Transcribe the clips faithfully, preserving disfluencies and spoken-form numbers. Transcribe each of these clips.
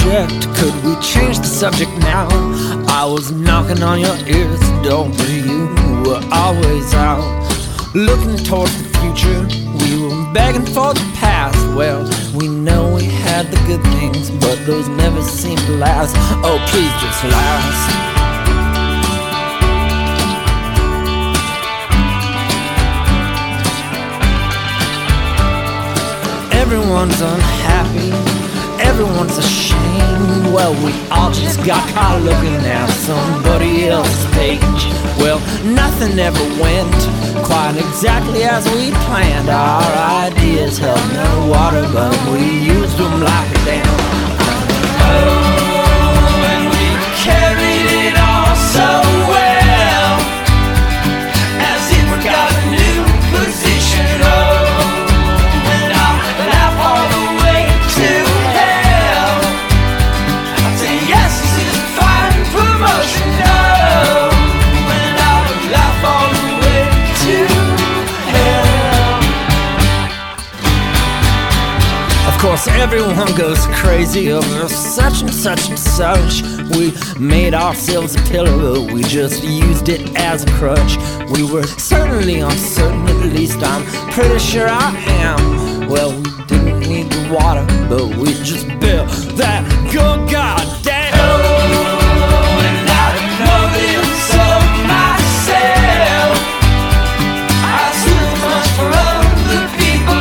subject. Could we change the subject now? I was knocking on your ears, door, but you were always out. Looking towards the future, we were begging for the past. Well, we know we had the good things, but those never seem to last. Oh, please just last. Everyone's unhappy, everyone's ashamed. Well, we all just got caught looking at somebody else's page. Well, nothing ever went quite exactly as we planned. Our ideas held no water, but we used them like a dam. Oh, and we carried it all so well, as if we got a new position. Oh, of course, everyone goes crazy over such and such and such. We made ourselves a pillar, but we just used it as a crutch. We were certainly uncertain, at least I'm pretty sure I am. Well, we didn't need the water, but we just built that good goddamn. Oh, and I know this of myself. I stood much for other people.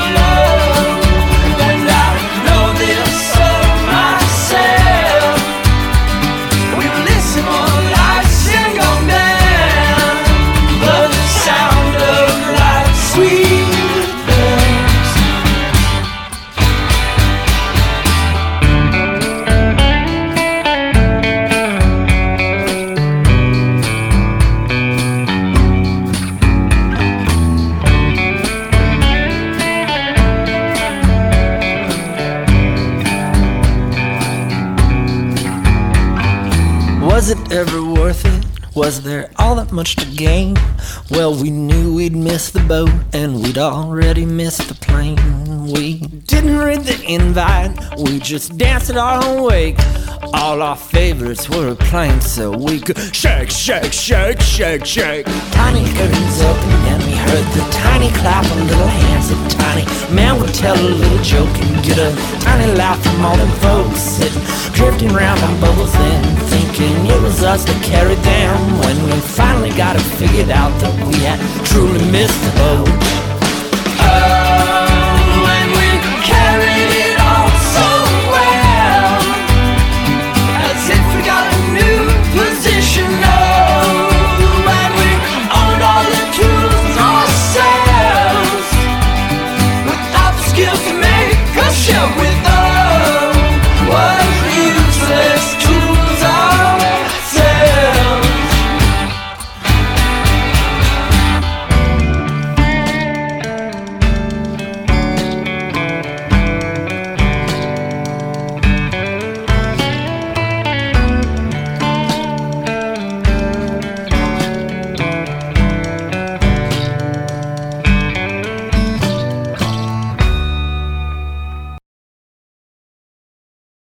Was it ever worth it? Was there all that much to gain? Well, we knew we'd miss the boat, and we'd already missed the plane. We didn't read the invite, we just danced at our own wake. All our favorites were playing so we could shake, shake, shake, shake, shake. Tiny curtains open and we heard the tiny clap of little hands. A tiny man would tell a little joke and get a tiny laugh from all them folks sitting, drifting round on bubbles then, thinking it was us that carried them. When we finally got it figured out that we had truly missed the boat.